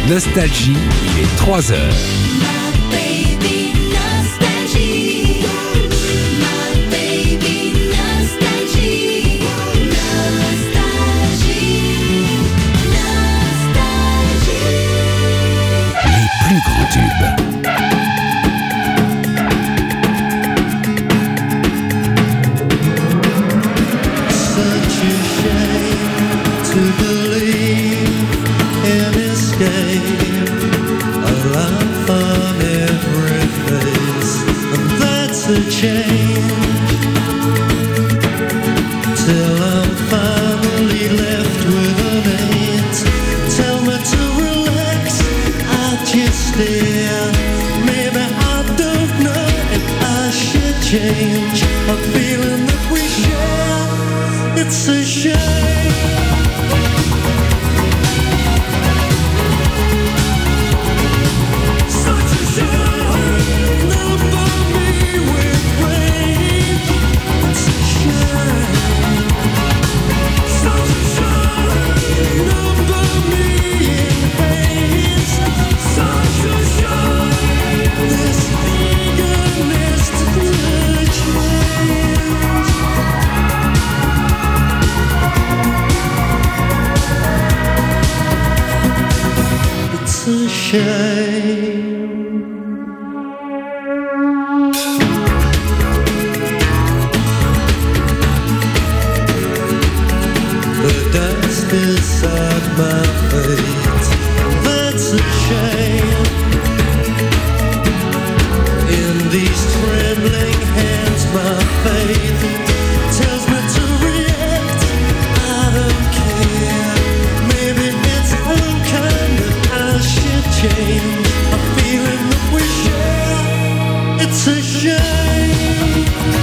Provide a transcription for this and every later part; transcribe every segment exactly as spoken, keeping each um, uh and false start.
Nostalgie, il est trois heures. Plus grands tubes. Such a shame to believe in escape, a laugh on every face, and that's a change. Till I'm finally left with an eight. Tell me to relax, I just stare. Maybe I don't know if I should change. A feeling that we share, it's a shame. Such a shame, number me with rage. It's a shame. Such a shame, number me in haste. Such a shame, this eagerness to change. It's a shame. The dust inside my face, that's a shame. In these trembling hands, my faith tells me to react. I don't care. Maybe it's unkind that I should change. A feeling that we share, it's a shame.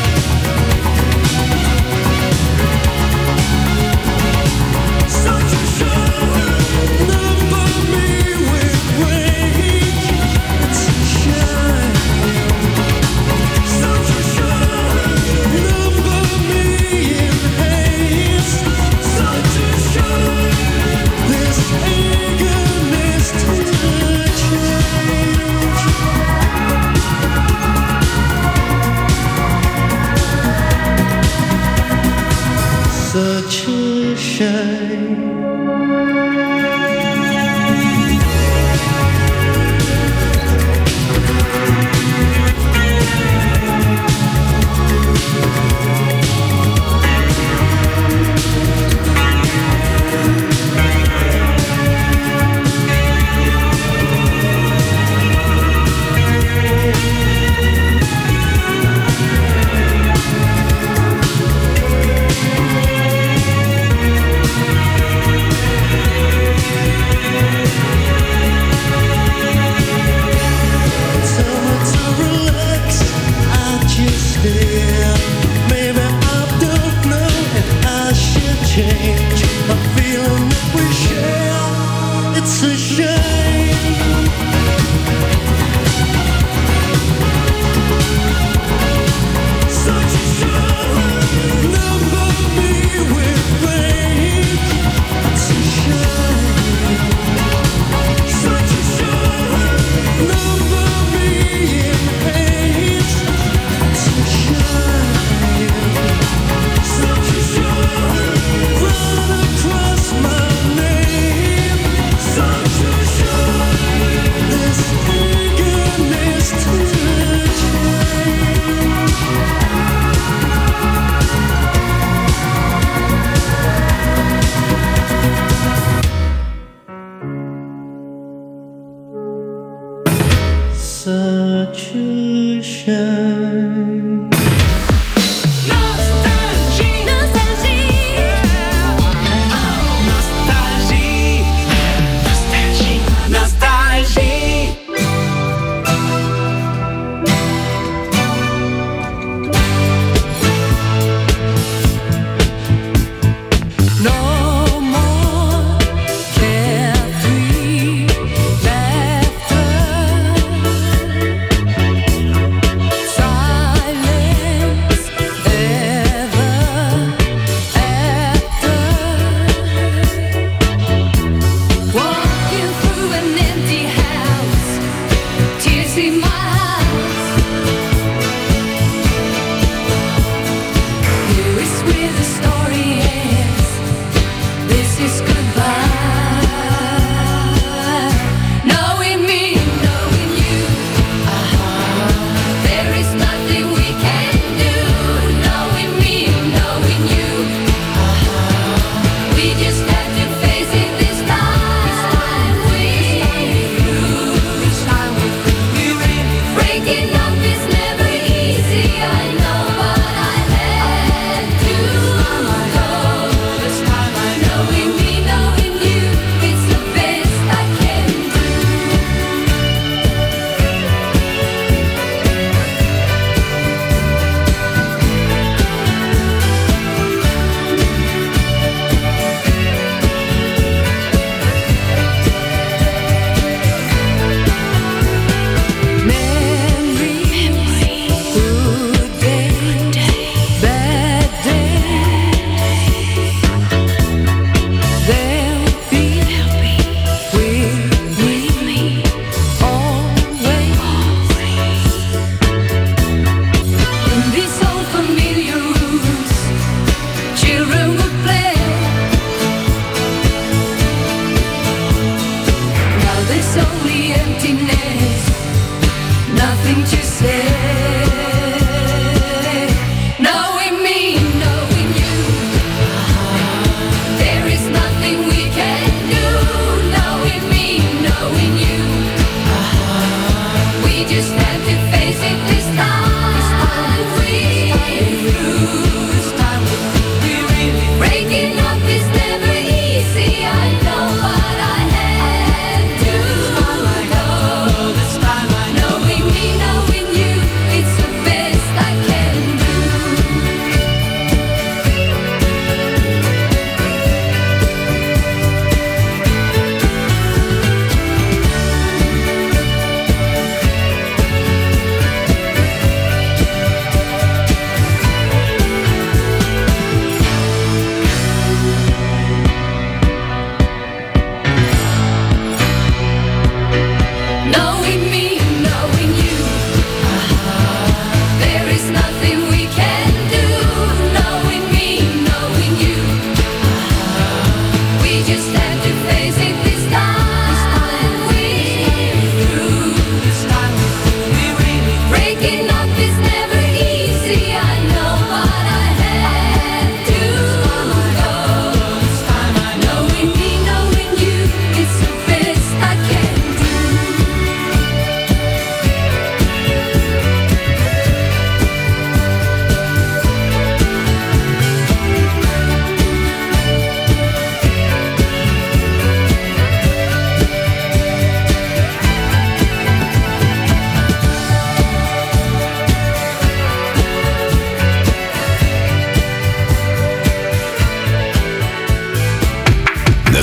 Such a shame, number me with rage. It's a shame. Such a shame, number me in haste. Such a shame, this eagerness to change. Such a shame. Tell me to relax, I just stare. Maybe I don't know if I should change. A feeling that we share, it's a shame. Such a shame, number me with rage. It's a shame. Such a shame, number me in haste. It's a shame. Such a shame, run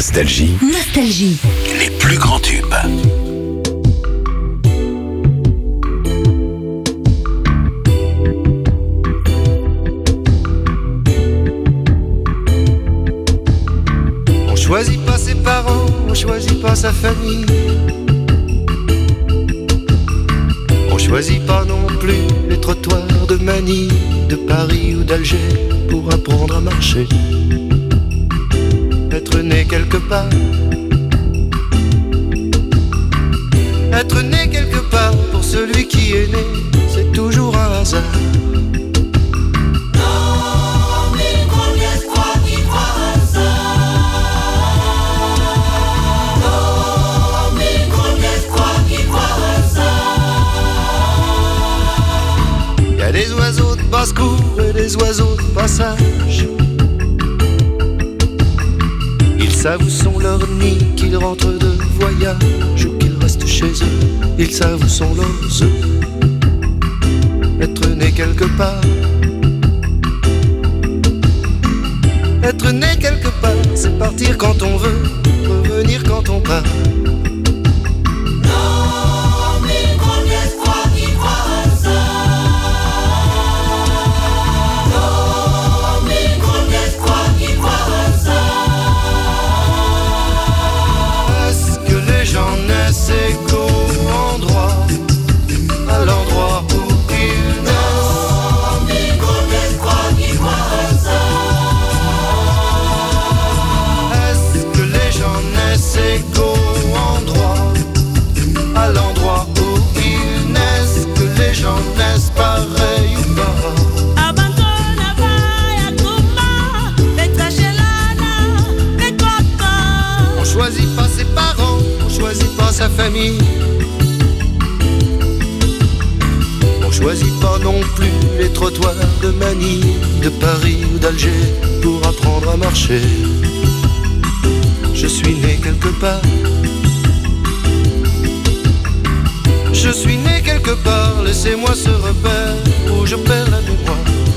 Nostalgie. Nostalgie. Les plus grands tubes. On choisit pas ses parents, on choisit pas sa famille. On choisit pas non plus les trottoirs de Manille, de Paris ou d'Alger pour apprendre à marcher. Être né quelque part, être né quelque part pour celui qui est né, c'est toujours un hasard. Il y a des oiseaux de basse-cour et des oiseaux de passage. Ils savent où sont leurs nids, qu'ils rentrent de voyage ou qu'ils restent chez eux. Ils savent où sont leurs œufs. Être né quelque part, être né quelque part, c'est partir quand on veut, revenir quand on part. C'est qu'au endroit, à l'endroit où ils naissent. Est-ce que les gens naissent égaux endroit, à l'endroit où ils naissent? Que les gens naissent pareil ou pas? On choisit pas ses parents, on choisit pas sa famille. On choisit pas non plus les trottoirs de Manille, de Paris ou d'Alger pour apprendre à marcher. Je suis né quelque part, je suis né quelque part, laissez-moi ce repère où je perds la mémoire.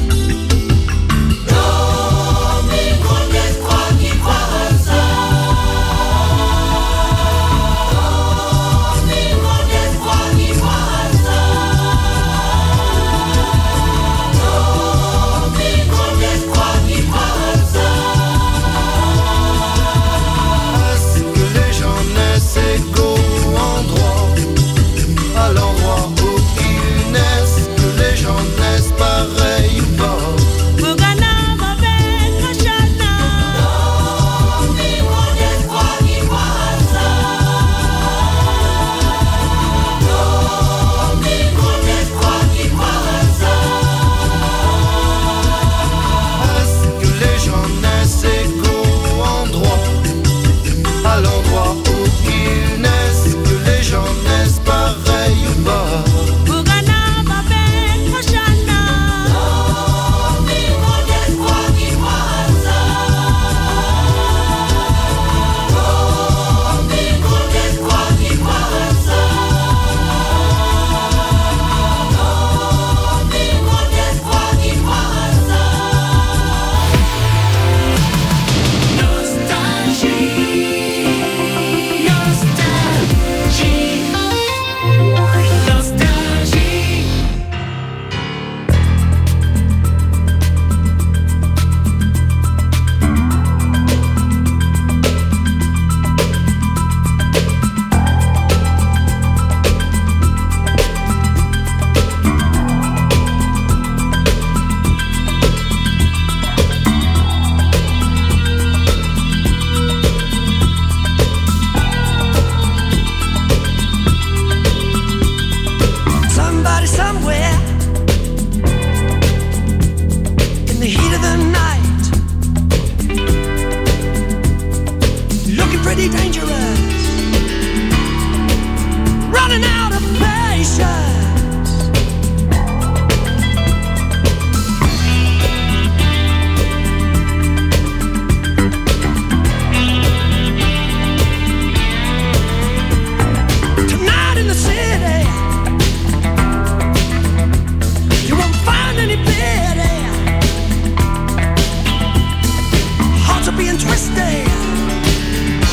Pareil ou pas? being twisted.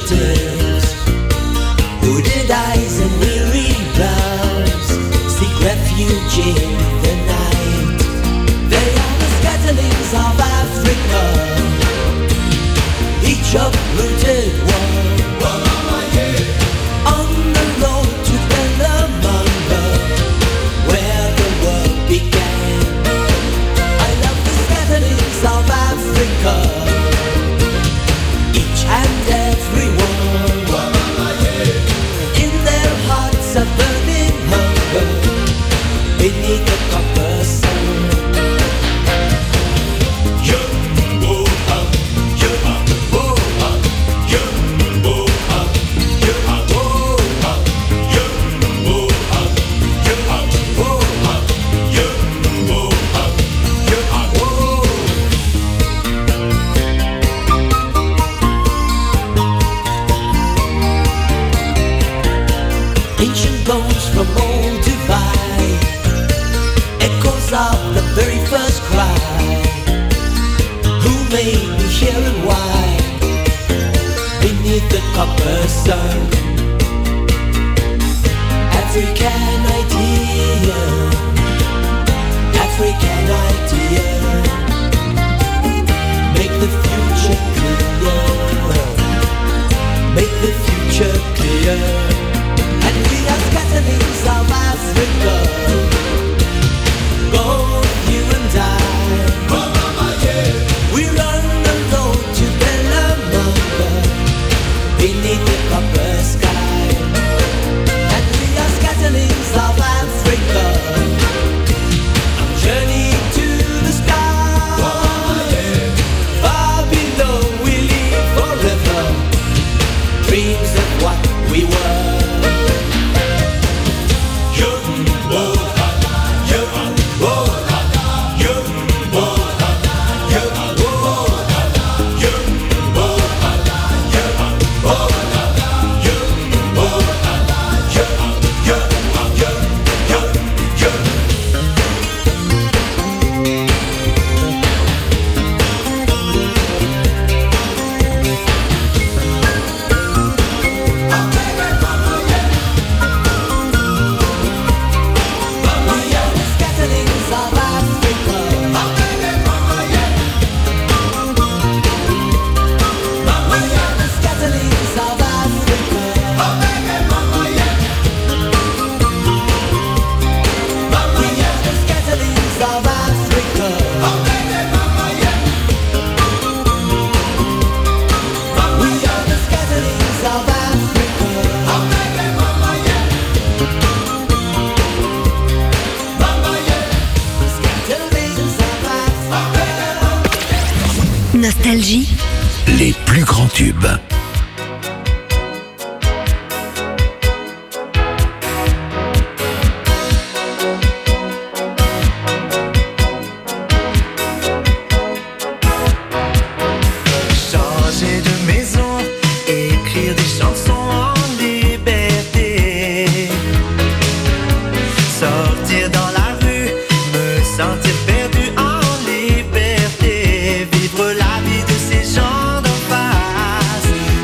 fugitives, hooded eyes and weary brows seek refuge in the night. They are the scatterlings of Africa, each uprooted one, on the road to Bellamanga, where the world began. I love the scatterlings of Africa, each and every one, in their hearts a burning hunger, beneath the copper sun. Ancient bones from old divide, echoes of the very first cry. Who made me here and why? Beneath the copper sun, African idea, African idea, make the future clear, make the future clear. And we are scatterlings of Africa, both you and I. We run the road to Bellamanga, beneath the copper sky. And we are scatterlings of Africa, journey to the sky. Far below we live forever, dreams of what we were. Nostalgie, les plus grands tubes. Changer de maison, écrire des chansons en liberté, sortir dans la rue, me sentir perdu en liberté, vivre la vie de ces gens d'en face.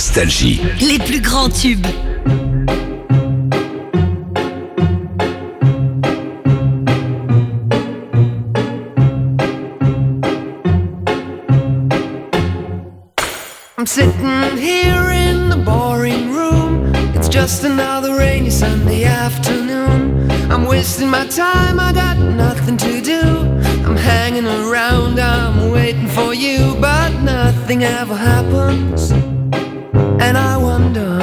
Nostalgie. Les plus grands tubes. I'm sitting here in the boring room. It's just another rainy Sunday afternoon. I'm wasting my time, I got nothing to do. I'm hanging around, I'm waiting for you, but nothing ever happens. And I wonder,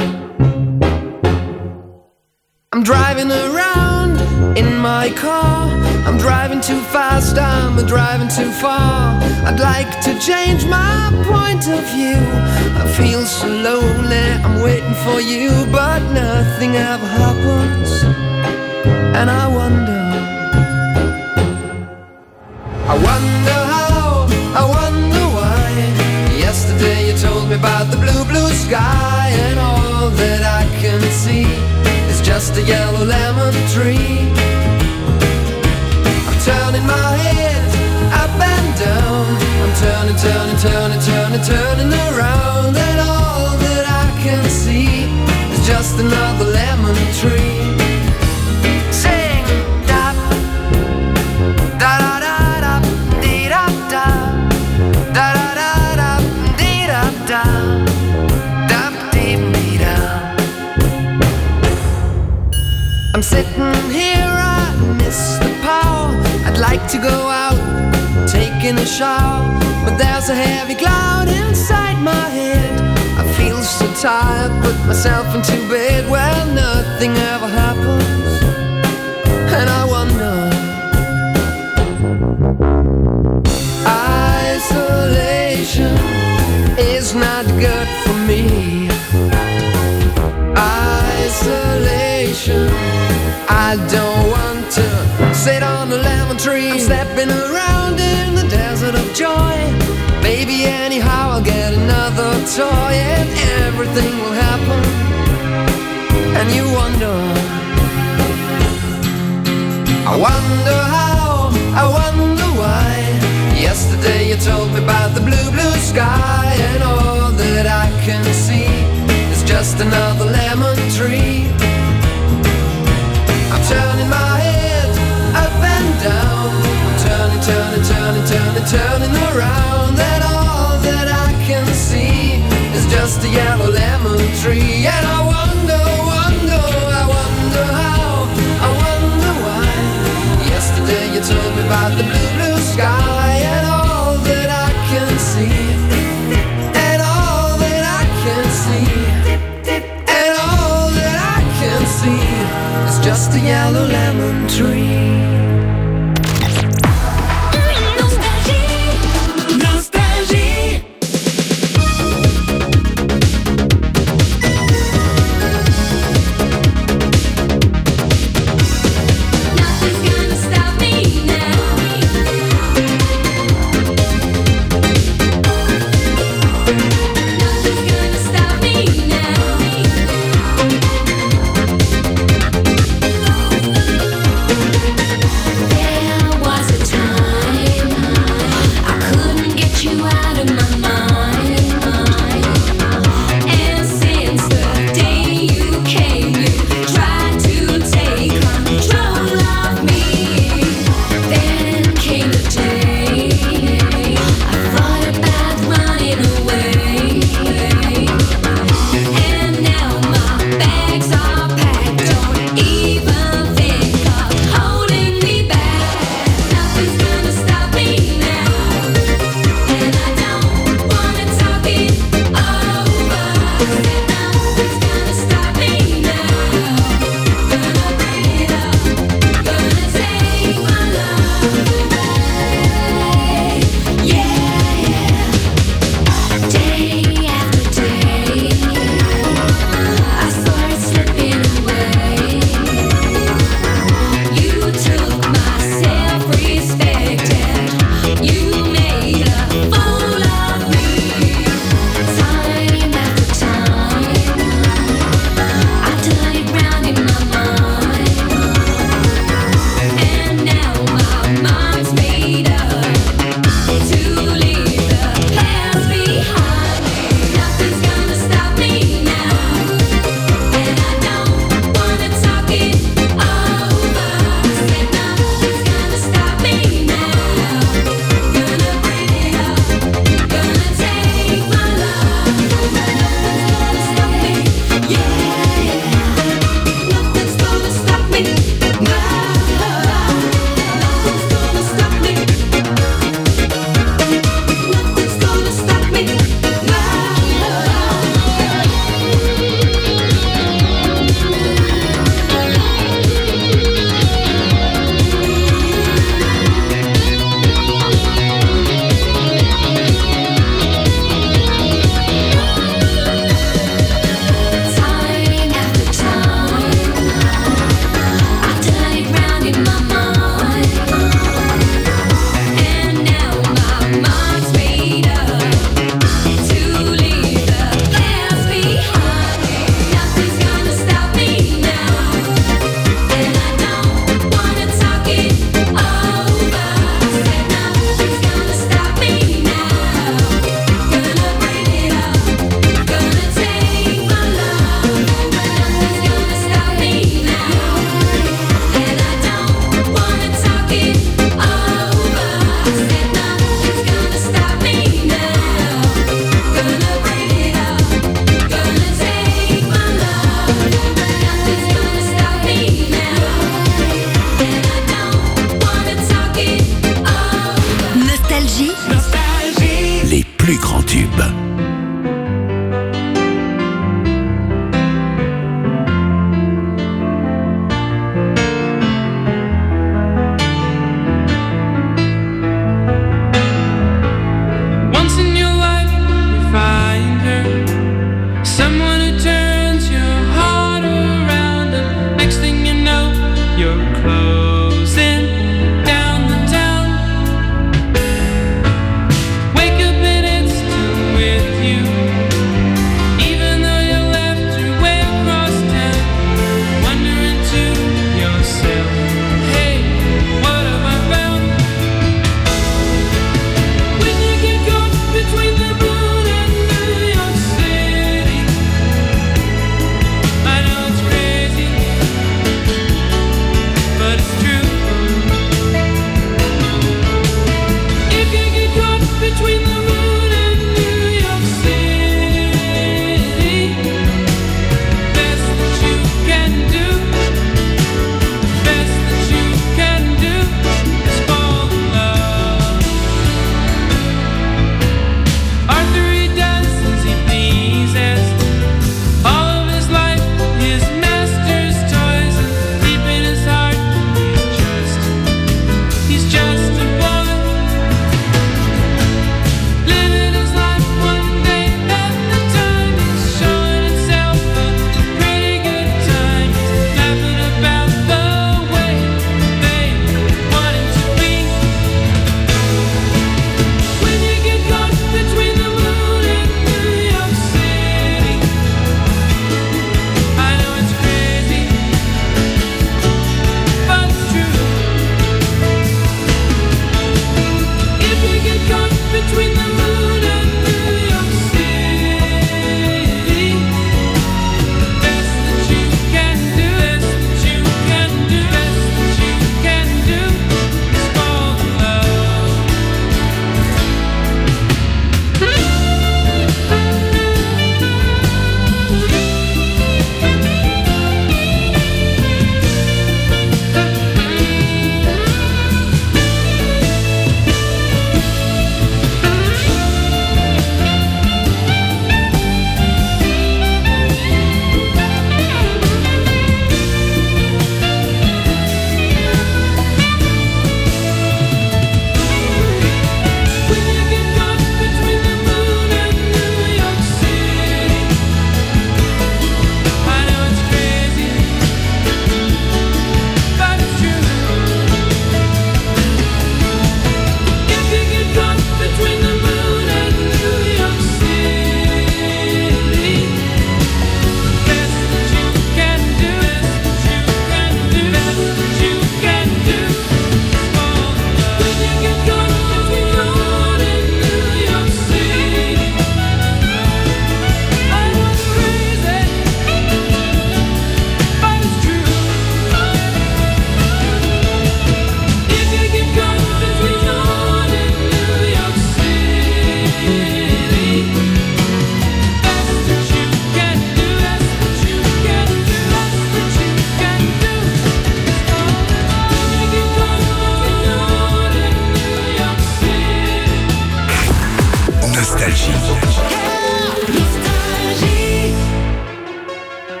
I'm driving around in my car. I'm driving too fast, I'm driving too far. I'd like to change my point of view. I feel so lonely, I'm waiting for you, but nothing ever happens. And I wonder, I wonder how, I wonder why. Yesterday you told me about the blue, blue sky, and all that I can see is just a yellow lemon tree. I'm turning my head up and down. I'm turning, turning, turning, turning, turning around, and all that I can see is just another lemon tree. Sing da da da da da dee da da da da da da dee da da da dee dee da. I'm sitting here, I miss the power. I'd like to go out, taking a shower, but there's a heavy cloud inside my head. I feel so tired, put myself into bed. Well, nothing ever happens, and I wonder, isolation is not good for me. Isolation, I don't want to sit on a lemon tree. I'm stepping around in the desert of joy. Maybe anyhow I'll get another toy, and everything will happen. And you wonder, I wonder how, I wonder why. Yesterday you told me about the blue, blue sky, and all that I can see is just another lemon tree. I'm turning my head up and down. I'm turning, turning, turning, turning, turning around, and all that I can see is just a yellow lemon tree. And I wonder, wonder, I wonder how, I wonder why. Yesterday you told me about the blue, blue sky, and all that I can see, and all that I can see, and all that I can see is just a yellow lemon tree.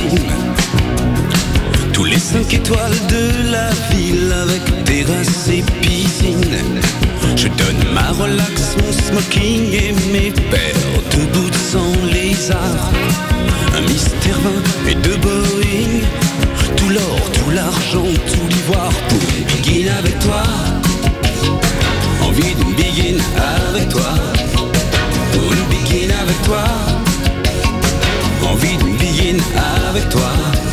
piscine. Tous les cinq étoiles de la ville avec terrasse et piscine. Je donne ma relax, mon smoking et mes paires de boots sans lézard. Un mystère vingt et deux Boeing. Tout l'or, tout l'argent, tout l'ivoire pour une begin avec toi. Envie d'une begin avec toi. Pour une begin avec toi. Envie d'une begin avec toi.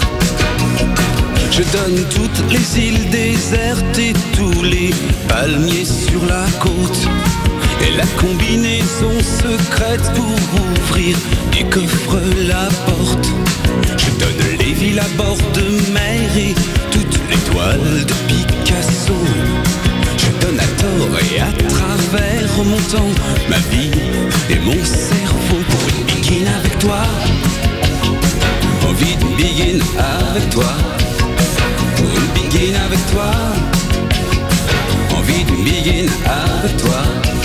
Je donne toutes les îles désertes et tous les palmiers sur la côte. Et la combinaison secrète pour ouvrir du coffre la porte. Je donne les villes à bord de mer et toutes les toiles de Picasso. Je donne à tort et à travers mon temps, ma vie et mon cerveau pour une begin avec toi. Envie d'une begin avec toi. Pour une begin avec toi. Envie d'une begin avec toi.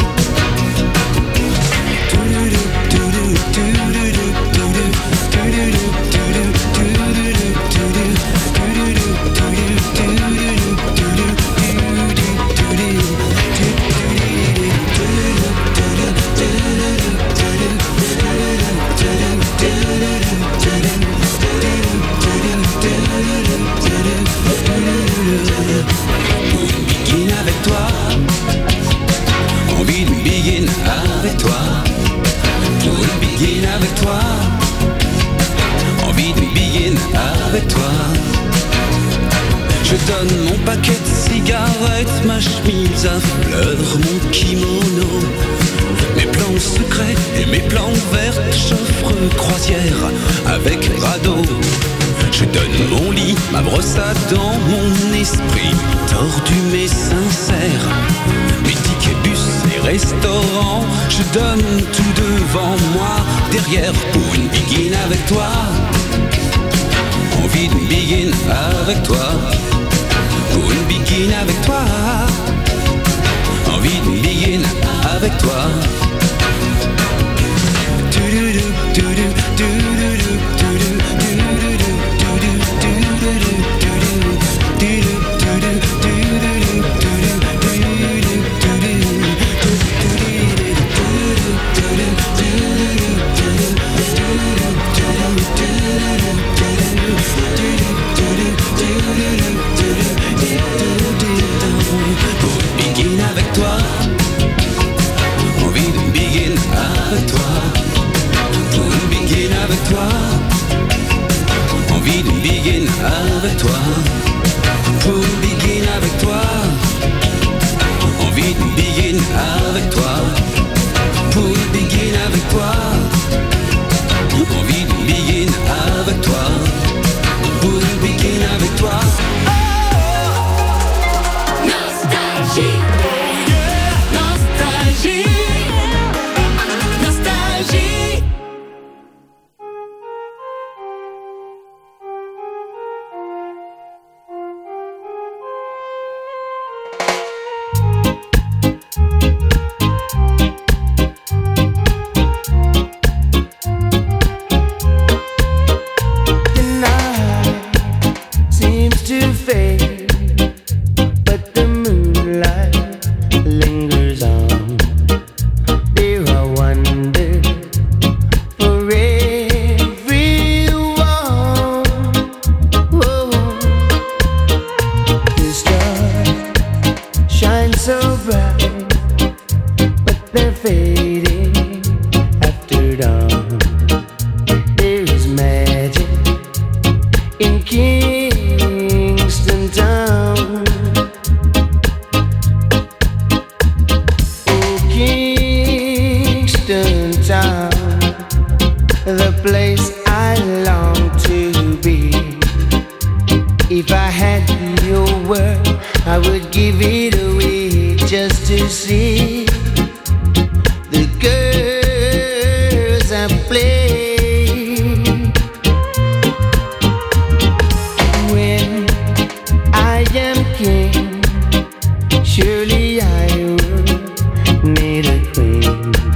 Avec toi, pour une begin avec toi, envie d'une begin avec toi. Je donne mon paquet de cigarettes, ma chemise à fleurs, mon kimono, mes plans secrets et mes plans vertes, j'offre croisière avec radeau. Je donne mon lit, ma brosse à dents, mon esprit tordu mais sincère. Mes tickets bus et restaurants, je donne tout devant moi, derrière pour une begin avec toi. Envie d'une begin avec toi. Pour une begin avec toi. Envie d'une begin avec toi. Envie d'une begin avec toi. Pour une begin avec toi. Envie d'une begin avec toi. Pour une begin avec toi. Envie d'une begin avec toi. Pour une begin avec toi. Oh, nostalgie. Yeah. Nostalgie. Nostalgie.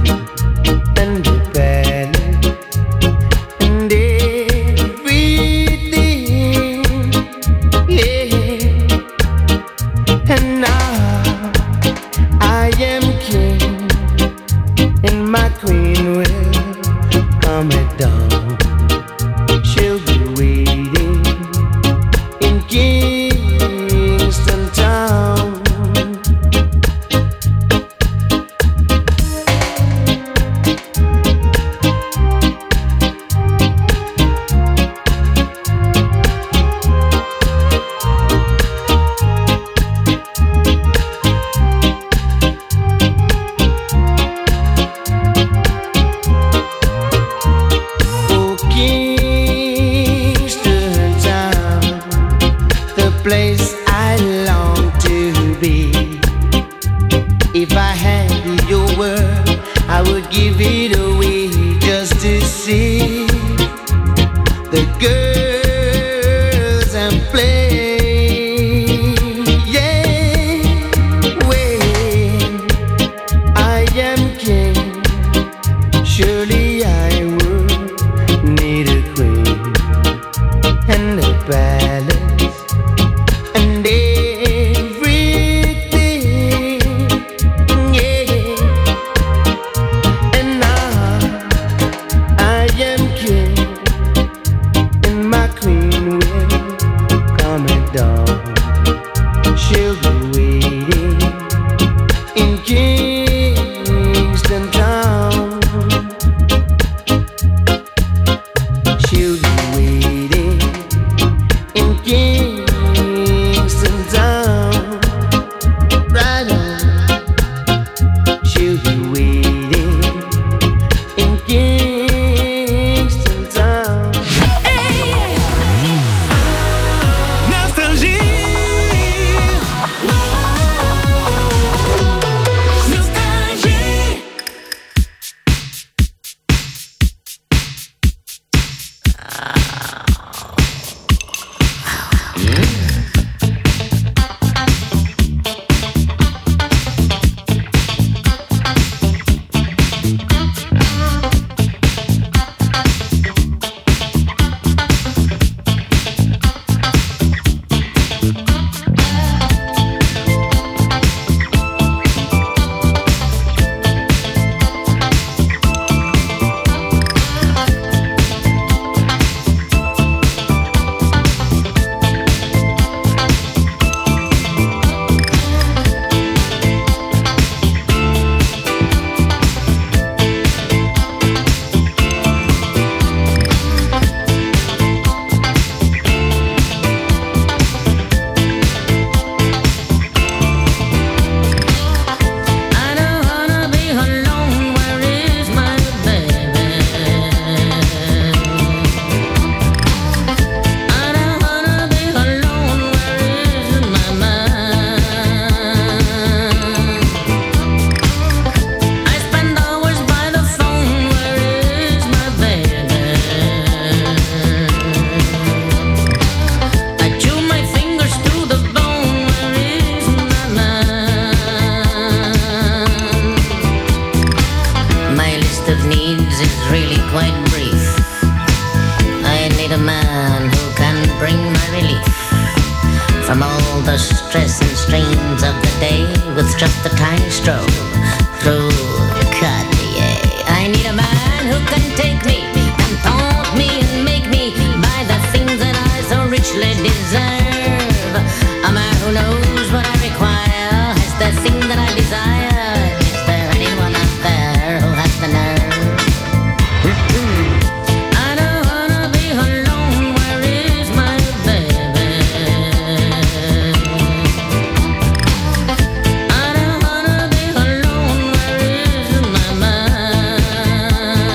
And the bad and every balance and everything, yeah. And now I am king, and my queen will come at dawn. She'll be waiting in Kingston Town. She'll be waiting in Kingston Town. Right on. She'll be waiting in Kingston Town. Nostalgie. Nostalgie. I don't wanna be alone. Where is my baby? I don't wanna be alone. Where is my man? I spend hours by the phone. Where is my baby? I chew my fingers to the bone. Where is my man? My list of needs is really quite brief. I need a man who can bring my relief from all the stress and strains of the day with just a tiny stroll through Cartier. I need a man who can take me and taunt me and make me buy the things that I so richly deserve. A man who knows what I require, has the thing that I desire. Is there anyone out there who has the nerve? I don't wanna be alone. Where is my baby? I don't wanna be alone. Where is my man?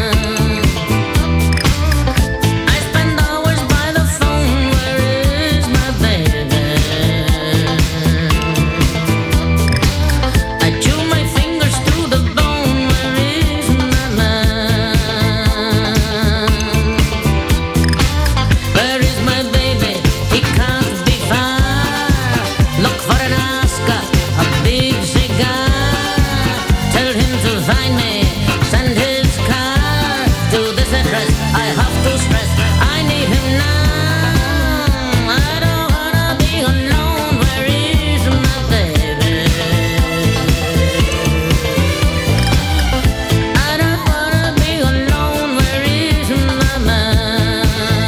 I spend hours by the phone. Where is my baby? I chew my fingers to the bone. Where is my man? Where is my baby? He can't be far. Look for an Oscar, a big cigar. Tell him to find me. Send his car to this address. I have to stress. I need him now. I don't wanna be alone. Where is my baby? I don't wanna be alone. Where is my man?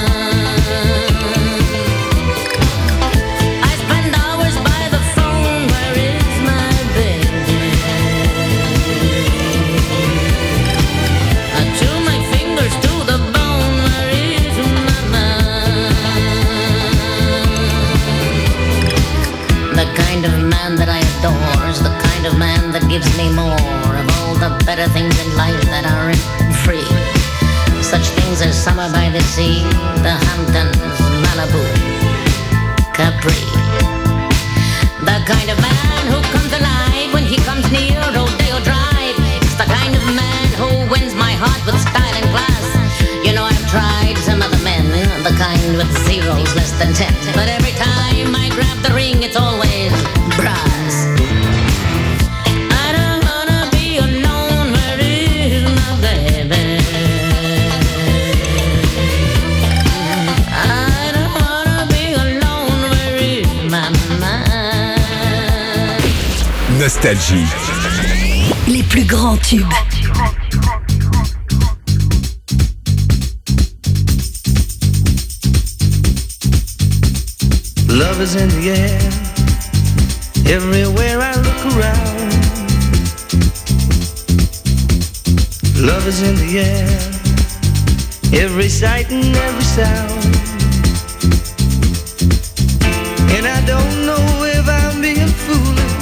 I spend hours by the phone. Where is my baby? I chew my fingers to the bone. Where is my man? The kind of man that I adore is the kind of man that gives me more of all the better things in life that aren't free. Such things as summer by the sea, the Hamptons, Malibu, Capri. The kind of man who comes alive when he comes near Rodeo Drive. It's the kind of man who wins my heart with style and class. You know, I've tried some other men, the kind with zeros less than ten. But every time I grab the ring, it's always brass. I don't wanna be alone. Where is my baby? I don't wanna Nostalgie. Les plus grands tubes. Love is in the air, everywhere I look around. Love is in the air, every sight and every sound. And I don't know if I'm being foolish,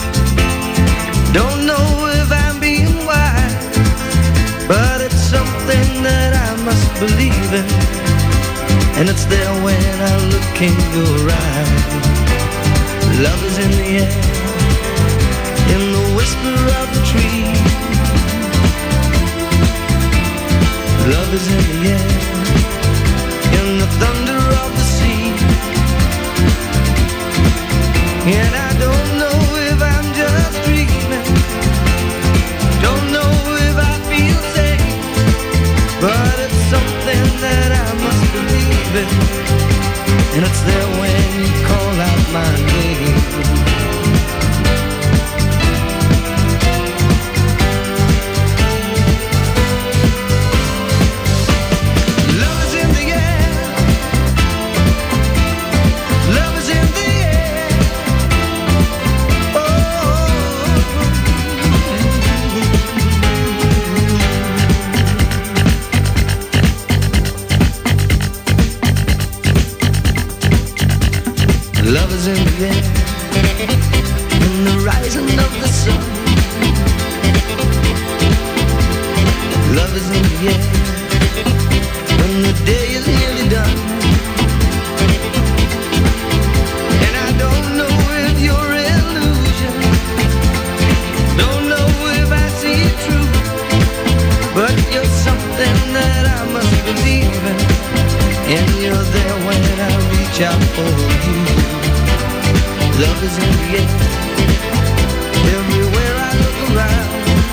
don't know if I'm being wise, but it's something that I must believe in, and it's there when I look in your eyes. Love is in the air, in the whisper of the tree. Love is in the air, in the thunder of the sea. And I don't know if I'm just dreaming, don't know if I feel safe, but it's something that I must believe in, and it's there when you call out my name. Love is in the air, love is in the air. Oh, love is in the air, in the rising of the sun. Love is in the air, when the day is nearly done. And I don't know if you're illusion, don't know if I see it true, but you're something that I must believe in, and you're there when I reach out for you. Love is in the air, everywhere I look around.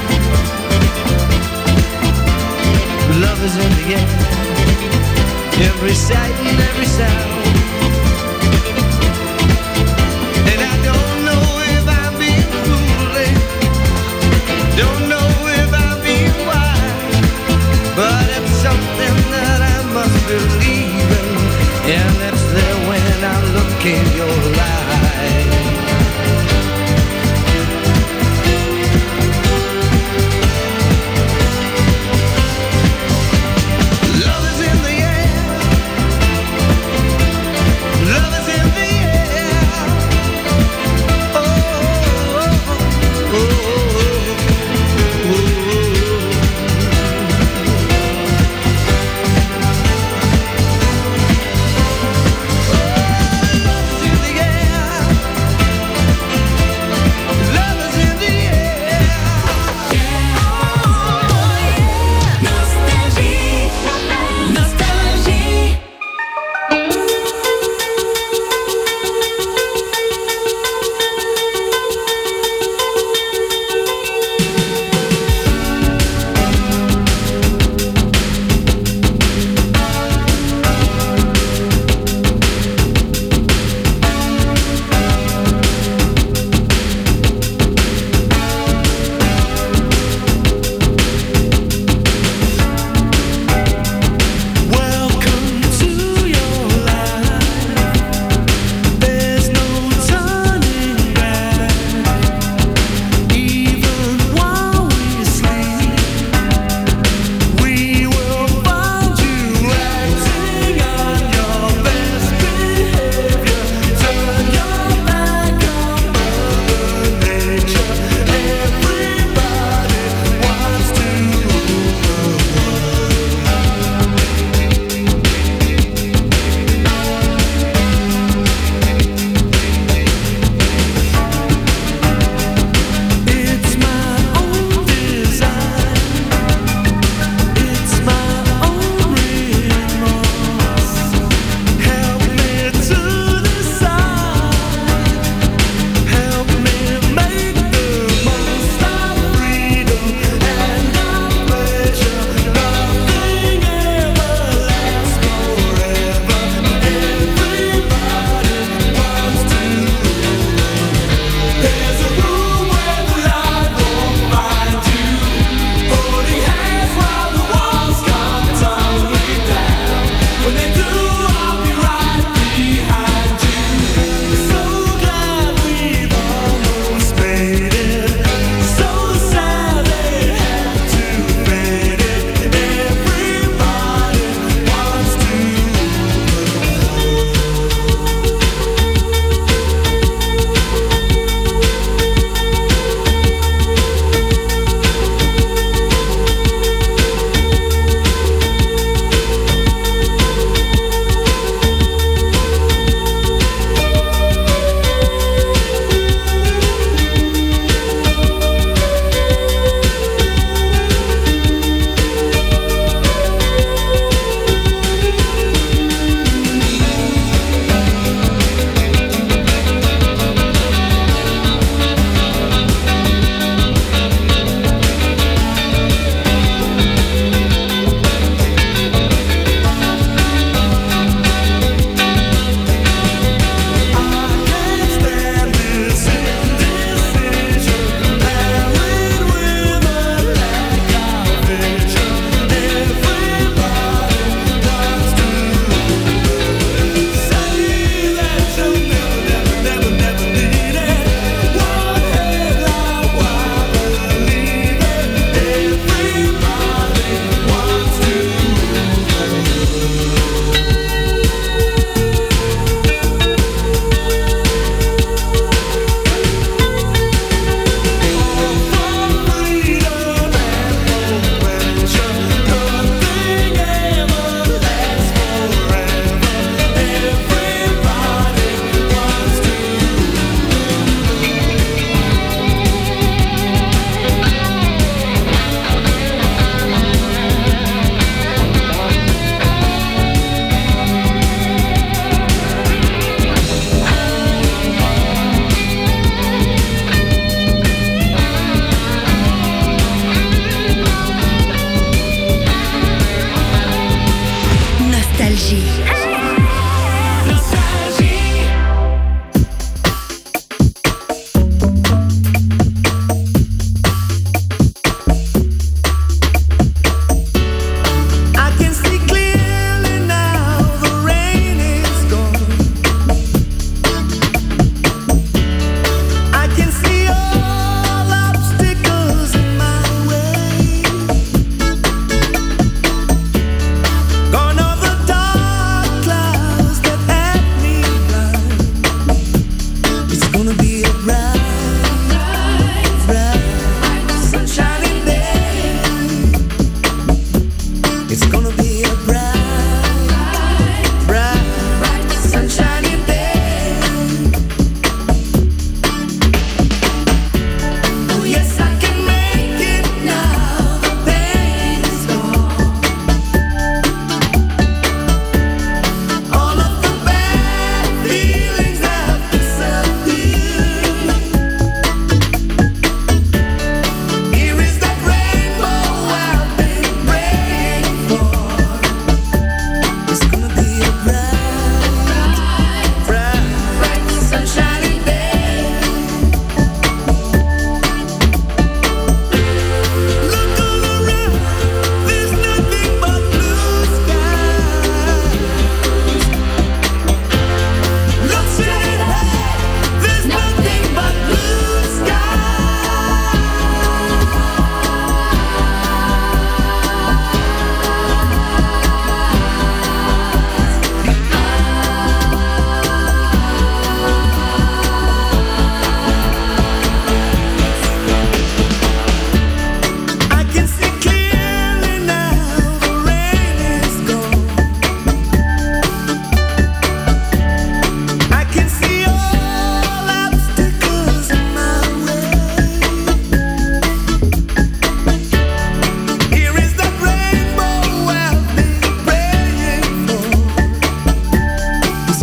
Love is in the air, every sight and every sound. And I don't know if I'm being foolish, don't know if I'm being wise, but it's something that I must believe in, and it's there when I look in your eyes. Love is in the air, love is in the air. Oh, oh, oh, oh, oh. Love is in the air.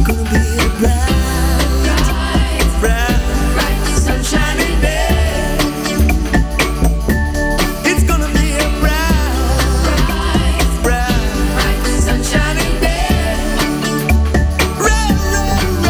gonna be